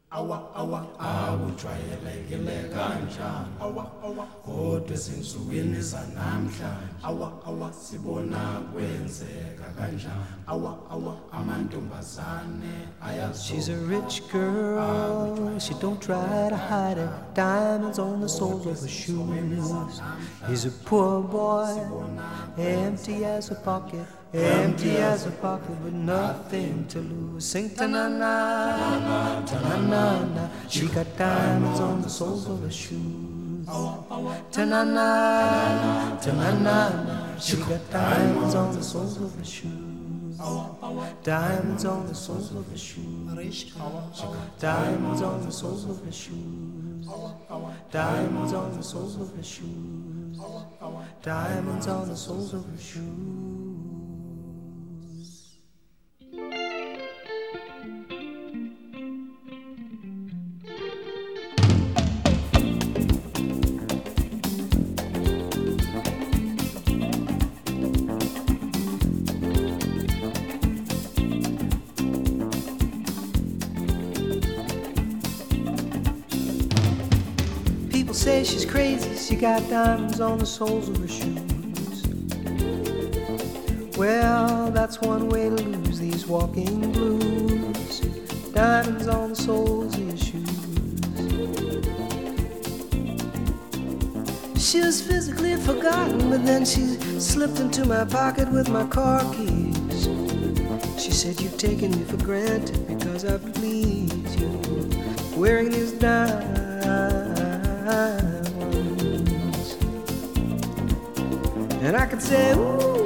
awujwayelekile kanjani kodwa ezinsukwini zanamhlanje sibona kwenzeka kanjani amantombazane ayazo. She's a rich girl, she don't try to hide it. Diamonds on the soles of her shoes. He's a poor boy, empty as a pocket. Empty as a pocket with nothing to lose. Sing ta-na-na, ta-na-na-na. She got diamonds on the soles of her shoes. Ta-na-na, ta-na-na-na. She got diamonds on the soles of her shoes. Diamonds on the soles of her shoes. Diamonds on the soles of her shoes. Diamonds on the soles of her shoes. Diamonds on the soles of her shoes. Say she's crazy, she got diamonds on the soles of her shoes. Well, that's one way to lose these walking blues. Diamonds on the soles of your shoes. She was physically forgotten, but then she slipped into my pocket with my car keys. She said, you've taken me for granted because I please you. Wearing these diamonds. And I could say, ooh,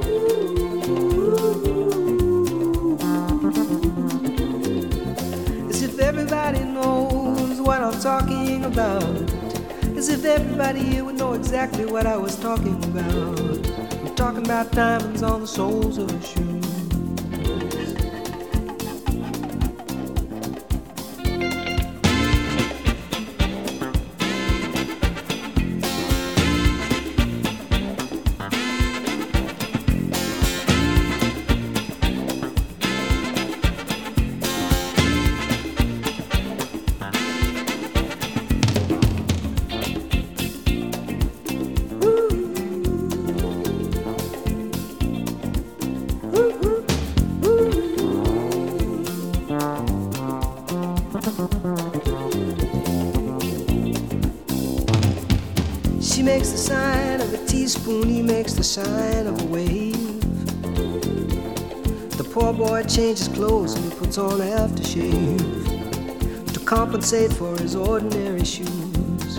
as if everybody knows what I'm talking about. As if everybody here would know exactly what I was talking about. I'm talking about diamonds on the soles of her shoes. She makes the sign of a teaspoon, he makes the sign of a wave. The poor boy changes clothes and he puts on aftershave to compensate for his ordinary shoes.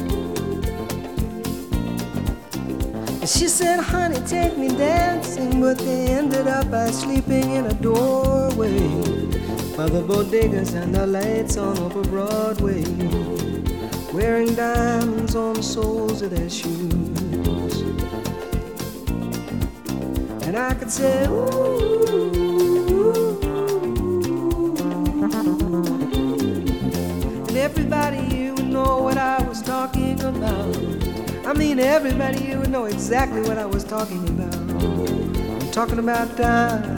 And she said, honey, take me dancing, but they ended up by sleeping in a doorway by the bodegas and the lights on over Broadway, wearing diamonds on the soles of their shoes. And I could say, ooh, and everybody here would know what I was talking about. I mean, everybody here would know exactly what I was talking about. I'm talking about diamonds.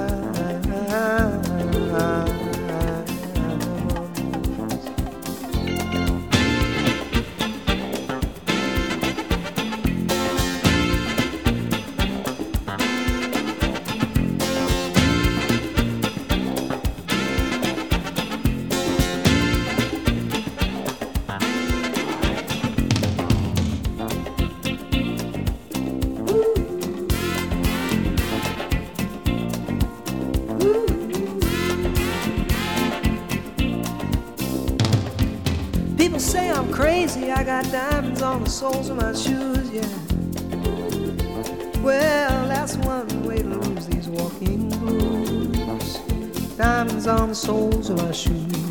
People say I'm crazy, I got diamonds on the soles of my shoes, yeah. Well, that's one way to lose these walking blues. Diamonds on the soles of my shoes.